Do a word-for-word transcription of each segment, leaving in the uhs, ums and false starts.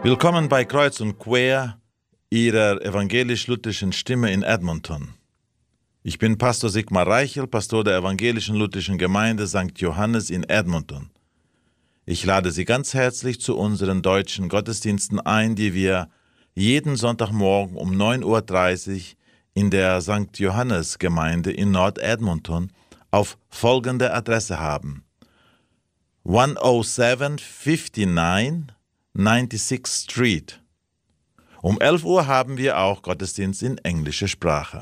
Willkommen bei Kreuz und Quer, Ihrer evangelisch-lutherischen Stimme in Edmonton. Ich bin Pastor Sigmar Reichel, Pastor der evangelischen lutherischen Gemeinde Sankt Johannes in Edmonton. Ich lade Sie ganz herzlich zu unseren deutschen Gottesdiensten ein, die wir jeden Sonntagmorgen um neun Uhr dreißig in der Sankt Johannes Gemeinde in Nord-Edmonton auf folgende Adresse haben: hundertsieben neunundfünfzig neunundsechzigsten Street. Um elf Uhr haben wir auch Gottesdienst in englischer Sprache.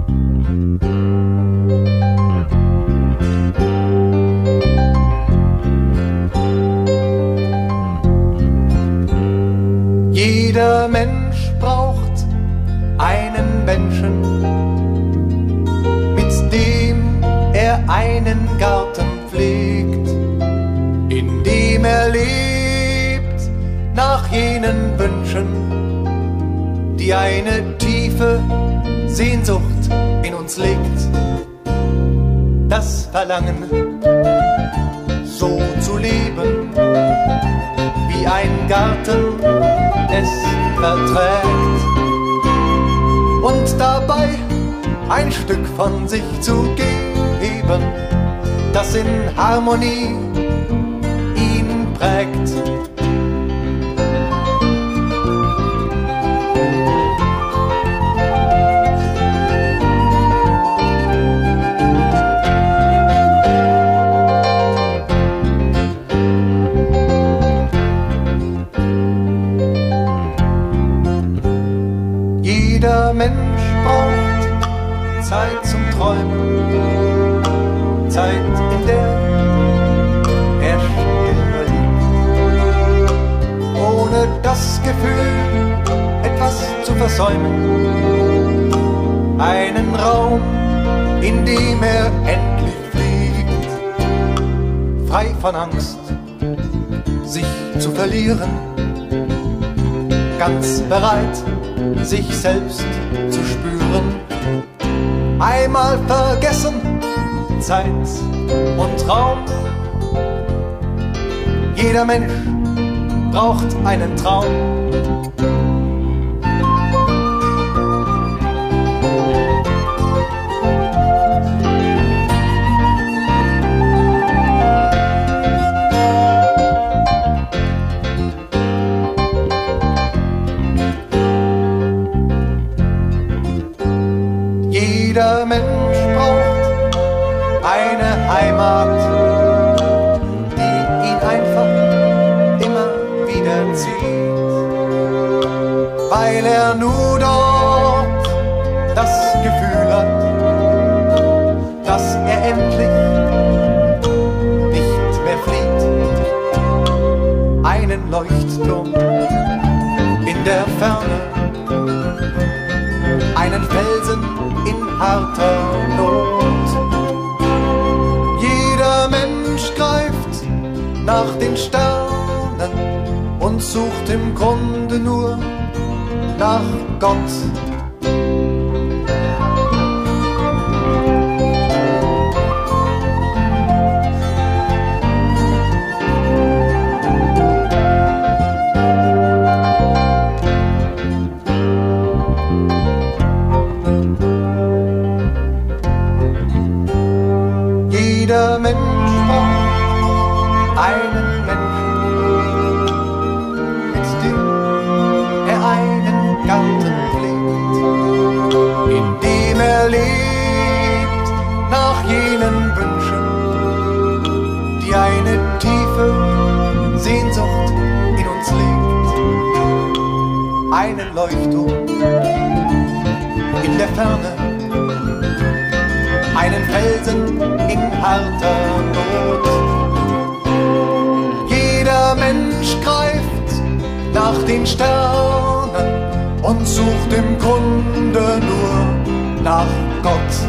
Jeder Mensch braucht einen Menschen, mit dem er einen Garten pflegt, in dem er lebt nach jenen Wünschen, die eine tiefe Sehnsucht in uns legt. Das Verlangen, so zu leben, wie ein Garten es verträgt, und dabei ein Stück von sich zu geben, das in Harmonie ihn prägt. Jeder Mensch braucht Zeit zum Träumen, Zeit, in der er still liegt, ohne das Gefühl, etwas zu versäumen. Einen Raum, in dem er endlich fliegt, frei von Angst, sich zu verlieren, ganz bereit, sich selbst zu spüren. Einmal vergessen, Zeit und Raum. Jeder Mensch braucht einen Traum. Jeder Mensch braucht eine Heimat, die ihn einfach immer wieder zieht, weil er nur dort das Gefühl hat, dass er endlich nicht mehr flieht. Einen Leuchtturm in der Ferne, einen Felsen in harter Not. Jeder Mensch greift nach den Sternen und sucht im Grunde nur nach Gott. Jeder Mensch braucht einen Menschen, mit dem er einen Garten pflegt, in dem er lebt nach jenen Wünschen, die eine tiefe Sehnsucht in uns legt. Einen Leuchtturm in der Ferne, einen Felsen in harter Not. Jeder Mensch greift nach den Sternen und sucht im Grunde nur nach Gott.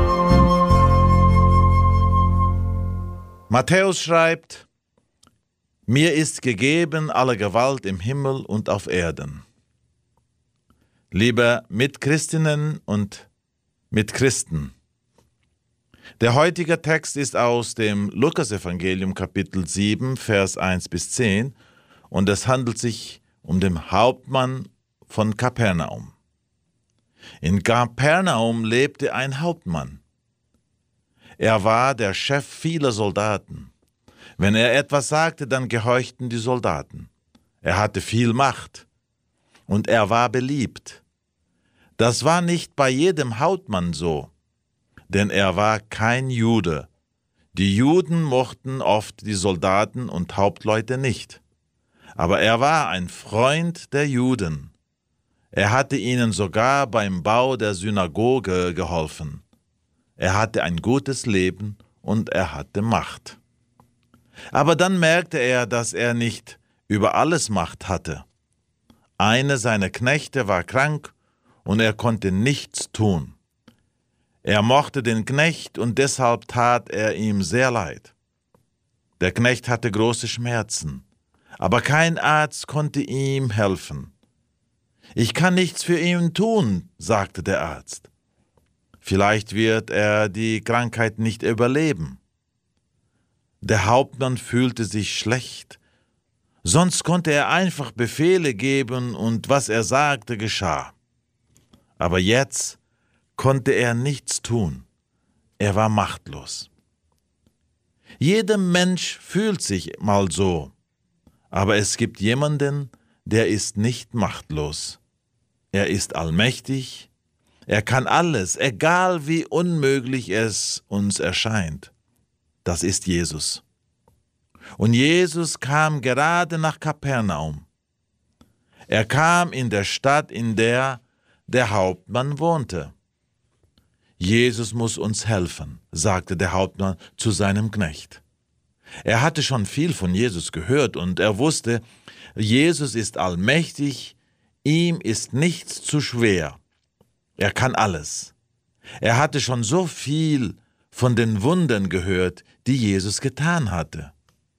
Matthäus schreibt: Mir ist gegeben alle Gewalt im Himmel und auf Erden. Liebe Mitchristinnen und Mitchristen, der heutige Text ist aus dem Lukasevangelium Kapitel sieben, Vers eins bis zehn und es handelt sich um den Hauptmann von Kapernaum. In Kapernaum lebte ein Hauptmann. Er war der Chef vieler Soldaten. Wenn er etwas sagte, dann gehorchten die Soldaten. Er hatte viel Macht und er war beliebt. Das war nicht bei jedem Hauptmann so, denn er war kein Jude. Die Juden mochten oft die Soldaten und Hauptleute nicht. Aber er war ein Freund der Juden. Er hatte ihnen sogar beim Bau der Synagoge geholfen. Er hatte ein gutes Leben und er hatte Macht. Aber dann merkte er, dass er nicht über alles Macht hatte. Einer seiner Knechte war krank und er konnte nichts tun. Er mochte den Knecht und deshalb tat er ihm sehr leid. Der Knecht hatte große Schmerzen, aber kein Arzt konnte ihm helfen. »Ich kann nichts für ihn tun«, sagte der Arzt. »Vielleicht wird er die Krankheit nicht überleben.« Der Hauptmann fühlte sich schlecht. Sonst konnte er einfach Befehle geben und was er sagte, geschah. Aber jetzt konnte er nichts tun. Er war machtlos. Jeder Mensch fühlt sich mal so, aber es gibt jemanden, der ist nicht machtlos. Er ist allmächtig, er kann alles, egal wie unmöglich es uns erscheint. Das ist Jesus. Und Jesus kam gerade nach Kapernaum. Er kam in der Stadt, in der der Hauptmann wohnte. Jesus muss uns helfen, sagte der Hauptmann zu seinem Knecht. Er hatte schon viel von Jesus gehört und er wusste, Jesus ist allmächtig, ihm ist nichts zu schwer. Er kann alles. Er hatte schon so viel von den Wundern gehört, die Jesus getan hatte.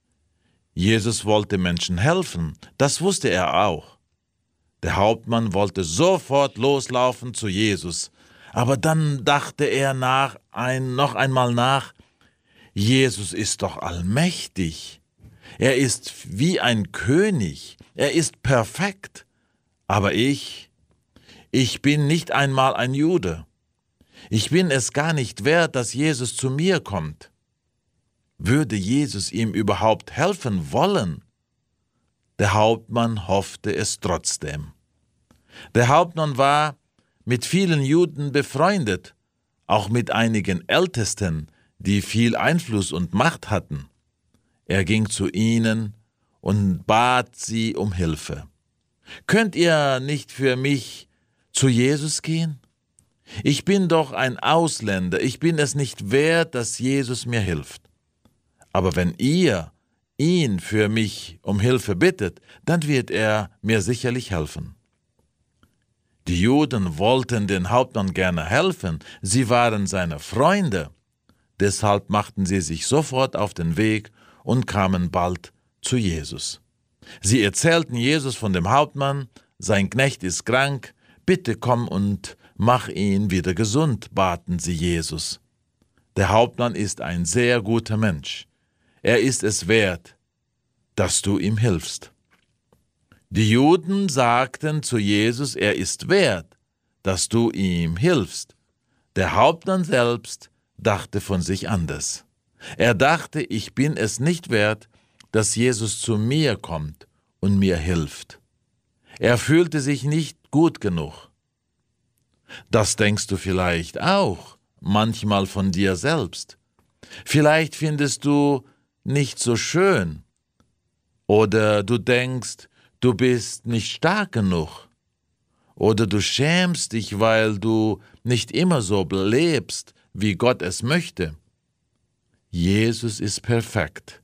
Jesus wollte Menschen helfen, das wusste er auch. Der Hauptmann wollte sofort loslaufen zu Jesus, aber dann dachte er nach, ein, noch einmal nach, Jesus ist doch allmächtig. Er ist wie ein König, er ist perfekt. Aber ich, ich bin nicht einmal ein Jude. Ich bin es gar nicht wert, dass Jesus zu mir kommt. Würde Jesus ihm überhaupt helfen wollen? Der Hauptmann hoffte es trotzdem. Der Hauptmann war mit vielen Juden befreundet, auch mit einigen Ältesten, die viel Einfluss und Macht hatten. Er ging zu ihnen und bat sie um Hilfe. »Könnt ihr nicht für mich zu Jesus gehen? Ich bin doch ein Ausländer, ich bin es nicht wert, dass Jesus mir hilft. Aber wenn ihr ihn für mich um Hilfe bittet, dann wird er mir sicherlich helfen.« Die Juden wollten den Hauptmann gerne helfen, sie waren seine Freunde. Deshalb machten sie sich sofort auf den Weg und kamen bald zu Jesus. Sie erzählten Jesus von dem Hauptmann, sein Knecht ist krank, bitte komm und mach ihn wieder gesund, baten sie Jesus. Der Hauptmann ist ein sehr guter Mensch. Er ist es wert, dass du ihm hilfst. Die Juden sagten zu Jesus, er ist wert, dass du ihm hilfst. Der Hauptmann selbst dachte von sich anders. Er dachte, ich bin es nicht wert, dass Jesus zu mir kommt und mir hilft. Er fühlte sich nicht gut genug. Das denkst du vielleicht auch, manchmal von dir selbst. Vielleicht findest du nicht so schön. Oder du denkst, du bist nicht stark genug. Oder du schämst dich, weil du nicht immer so lebst, wie Gott es möchte. Jesus ist perfekt.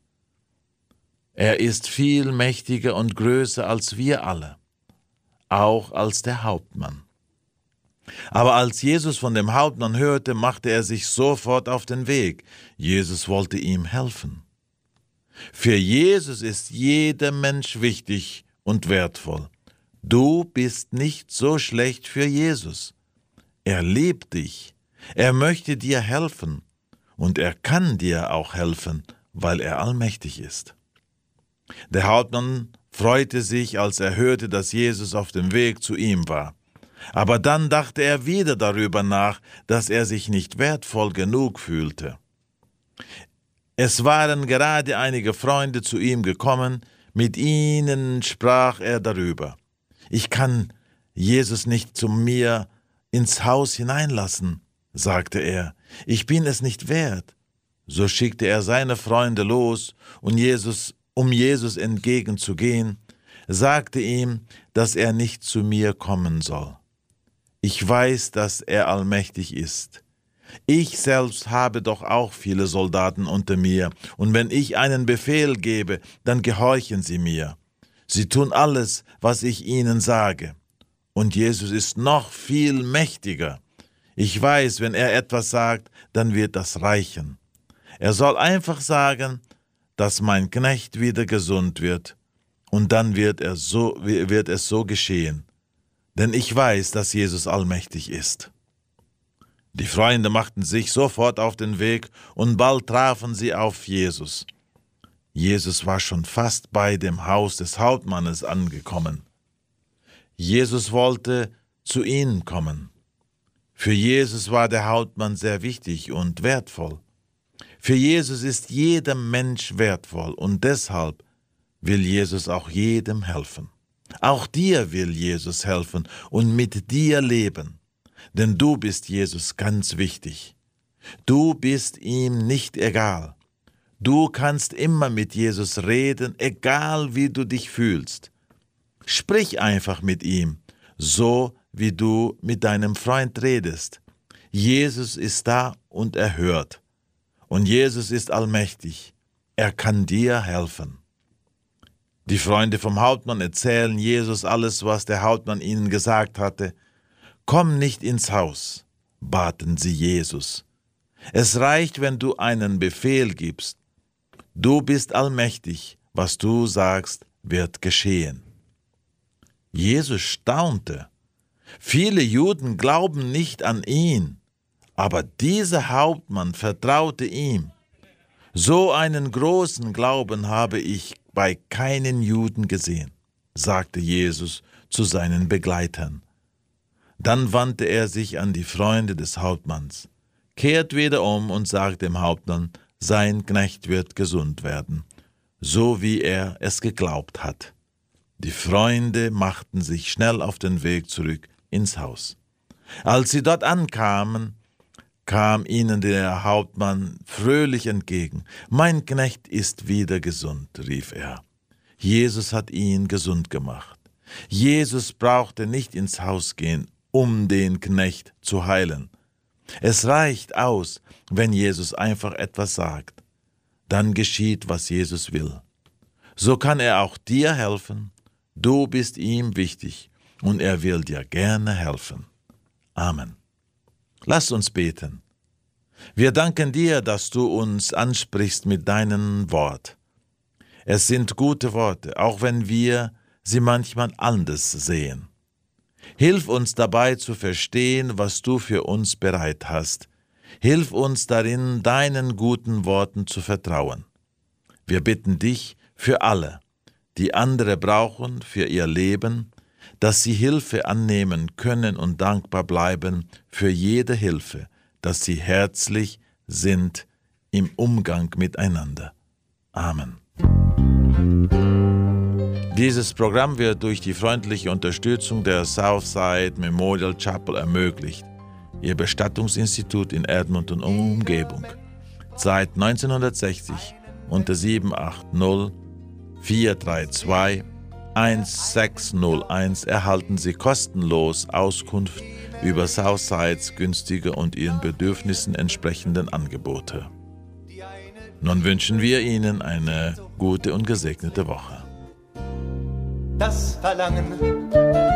Er ist viel mächtiger und größer als wir alle, auch als der Hauptmann. Aber als Jesus von dem Hauptmann hörte, machte er sich sofort auf den Weg. Jesus wollte ihm helfen. Für Jesus ist jeder Mensch wichtig und wertvoll. Du bist nicht so schlecht für Jesus. Er liebt dich. Er möchte dir helfen. Und er kann dir auch helfen, weil er allmächtig ist. Der Hauptmann freute sich, als er hörte, dass Jesus auf dem Weg zu ihm war. Aber dann dachte er wieder darüber nach, dass er sich nicht wertvoll genug fühlte. Es waren gerade einige Freunde zu ihm gekommen, mit ihnen sprach er darüber. Ich kann Jesus nicht zu mir ins Haus hineinlassen, sagte er. Ich bin es nicht wert. So schickte er seine Freunde los, und Jesus, um Jesus entgegenzugehen, sagte ihm, dass er nicht zu mir kommen soll. Ich weiß, dass er allmächtig ist. Ich selbst habe doch auch viele Soldaten unter mir, und wenn ich einen Befehl gebe, dann gehorchen sie mir. Sie tun alles, was ich ihnen sage. Und Jesus ist noch viel mächtiger. Ich weiß, wenn er etwas sagt, dann wird das reichen. Er soll einfach sagen, dass mein Knecht wieder gesund wird, und dann wird, er so, wird es so geschehen. Denn ich weiß, dass Jesus allmächtig ist. Die Freunde machten sich sofort auf den Weg, und bald trafen sie auf Jesus. Jesus war schon fast bei dem Haus des Hauptmannes angekommen. Jesus wollte zu ihnen kommen. Für Jesus war der Hauptmann sehr wichtig und wertvoll. Für Jesus ist jeder Mensch wertvoll, und deshalb will Jesus auch jedem helfen. Auch dir will Jesus helfen und mit dir leben. Denn du bist Jesus ganz wichtig. Du bist ihm nicht egal. Du kannst immer mit Jesus reden, egal wie du dich fühlst. Sprich einfach mit ihm, so wie du mit deinem Freund redest. Jesus ist da und er hört. Und Jesus ist allmächtig. Er kann dir helfen. Die Freunde vom Hauptmann erzählen Jesus alles, was der Hauptmann ihnen gesagt hatte. Komm nicht ins Haus, baten sie Jesus. Es reicht, wenn du einen Befehl gibst. Du bist allmächtig, was du sagst, wird geschehen. Jesus staunte. Viele Juden glauben nicht an ihn, aber dieser Hauptmann vertraute ihm. So einen großen Glauben habe ich bei keinen Juden gesehen, sagte Jesus zu seinen Begleitern. Dann wandte er sich an die Freunde des Hauptmanns, kehrt wieder um und sagt dem Hauptmann, sein Knecht wird gesund werden, so wie er es geglaubt hat. Die Freunde machten sich schnell auf den Weg zurück ins Haus. Als sie dort ankamen, kam ihnen der Hauptmann fröhlich entgegen. »Mein Knecht ist wieder gesund«, rief er. Jesus hat ihn gesund gemacht. Jesus brauchte nicht ins Haus gehen, um den Knecht zu heilen. Es reicht aus, wenn Jesus einfach etwas sagt. Dann geschieht, was Jesus will. So kann er auch dir helfen. Du bist ihm wichtig und er will dir gerne helfen. Amen. Lass uns beten. Wir danken dir, dass du uns ansprichst mit deinem Wort. Es sind gute Worte, auch wenn wir sie manchmal anders sehen. Hilf uns dabei zu verstehen, was du für uns bereit hast. Hilf uns darin, deinen guten Worten zu vertrauen. Wir bitten dich für alle, die andere brauchen für ihr Leben, dass sie Hilfe annehmen können und dankbar bleiben für jede Hilfe, dass sie herzlich sind im Umgang miteinander. Amen. Dieses Programm wird durch die freundliche Unterstützung der Southside Memorial Chapel ermöglicht, ihr Bestattungsinstitut in Edmonton und Umgebung. Seit neunzehnhundertsechzig unter sieben acht null, vier drei zwei, eins sechs null eins erhalten Sie kostenlos Auskunft über Southsides günstige und Ihren Bedürfnissen entsprechenden Angebote. Nun wünschen wir Ihnen eine gute und gesegnete Woche. Das Verlangen